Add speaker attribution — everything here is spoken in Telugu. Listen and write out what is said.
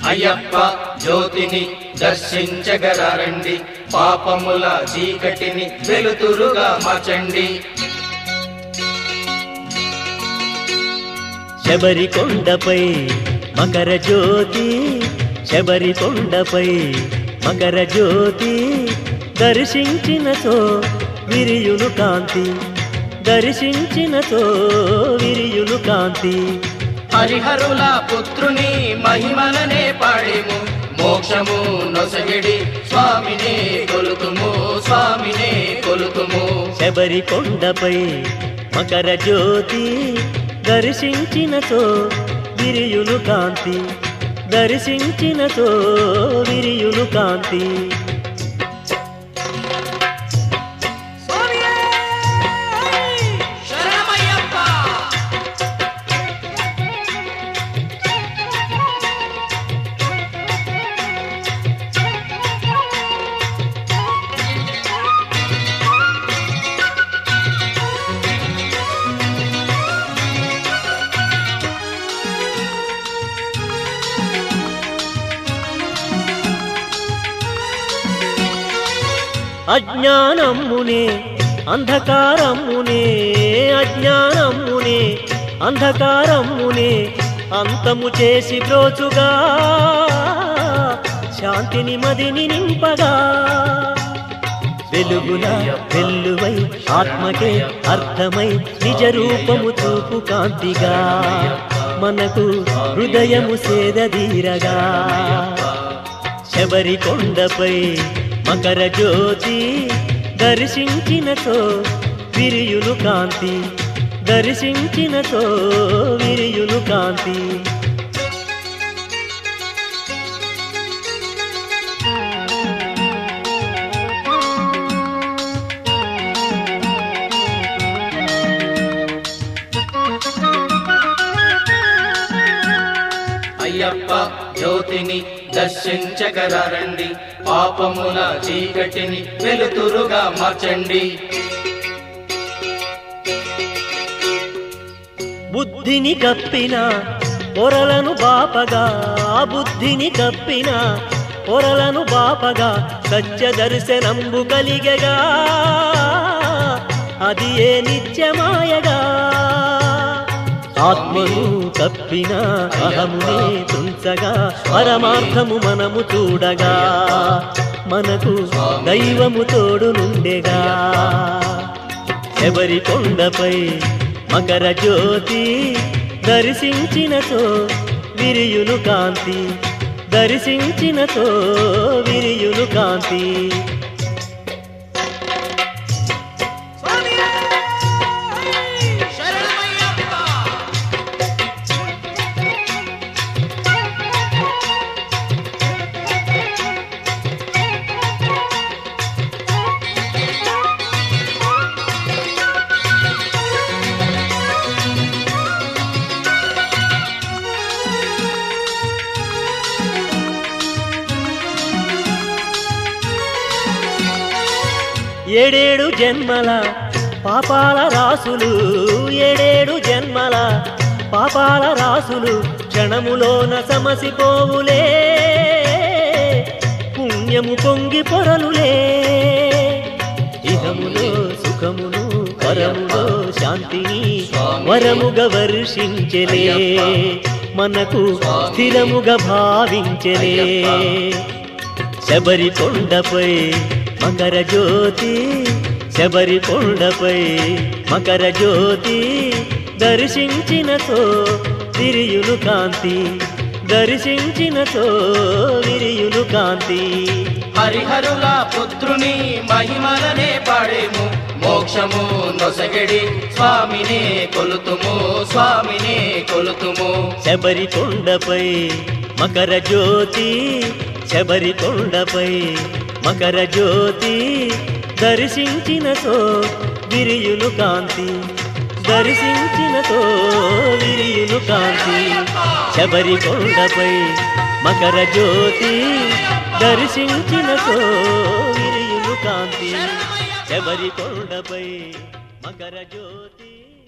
Speaker 1: అయ్యప్ప జ్యోతిని దర్శించగరండి, పాపముల చీకటిని వెలుతురుగా మార్చండి.
Speaker 2: శబరికొండపై మకర జ్యోతి, శబరికొండపై మకర జ్యోతి, దర్శించినతో విరియులు కాంతి, దర్శించినతో విరియులు కాంతి.
Speaker 1: హరిహరుల పుత్రుని మహిమలనే పాడేము, మోక్షము నొసగిడి స్వామినే కొలుతుము, స్వామినే కొలుతుము.
Speaker 2: శబరికొండపై మకర జ్యోతి, దర్శించినతో విరియులు కాంతి, దర్శించినతో విరియులు కాంతి. అజ్ఞానమ్మునే అంధకారమ్మునే, అజ్ఞానమ్మునే అంధకారమ్మునే అంతము చేసి బ్రోచుగా, శాంతిని మదిని నింపగా. వెలుగుల వెల్లువై ఆత్మకే అర్థమై నిజ రూపము చూపు కాంతిగా, మనకు హృదయము సేదదీరగా. శబరికొండపై మకర జ్యోతి, దర్శించినతో విరియులు కాంతి, దర్శించినతో విరియులు కాంతి.
Speaker 1: అయ్యప్ప జ్యోతిని దర్శించగరండి, పాపముల చీకటిని వెలుతురుగా మార్చండి.
Speaker 2: బుద్ధిని కప్పిన పొరలను బాపగా, బుద్ధిని కప్పిన పొరలను బాపగా, సత్య దర్శనంబు కలిగగా, అది ఏ నిత్యమాయగా. ఆత్మను కప్పిన అహమునే తుంచగా, పరమార్థము మనము చూడగా, మనకు దైవము తోడు నుండెగా. శబరికొండపై మకర జ్యోతి, దర్శించినతో విరియులు కాంతి, దర్శించినతో విరియులు కాంతి. ఏడేడు జన్మల పాపాల రాసులు, ఏడేడు జన్మల పాపాల రాసులు క్షణములోన సమసిపోవులే, పుణ్యము పొంగి పొరలులే. ఇహములో సుఖమును, పరములో శాంతిని వరముగా వర్షించెలే, మనకు స్థిరముగా భావించెలే. శబరికొండపై మకర జ్యోతి, శబరికొండపై మకర జ్యోతి, దర్శించినతో విరియులు కాంతి, దర్శించినతో విరియులు కాంతి.
Speaker 1: హరిహరుల పుత్రుని మహిమలనే పాడేము, మోక్షము నొసగిడి స్వామినే కొలుతుము, స్వామినే కొలుతుము.
Speaker 2: శబరికొండపై మకర జ్యోతి, శబరికొండపై మకర జ్యోతి, దర్శించినతో విరియులు కాంతి, దర్శించినతో విరియులు కాంతి. శబరికొండపై మకర జ్యోతి, దర్శించినతో విరియులు కాంతి, శబరికొండపై మకర జ్యోతి.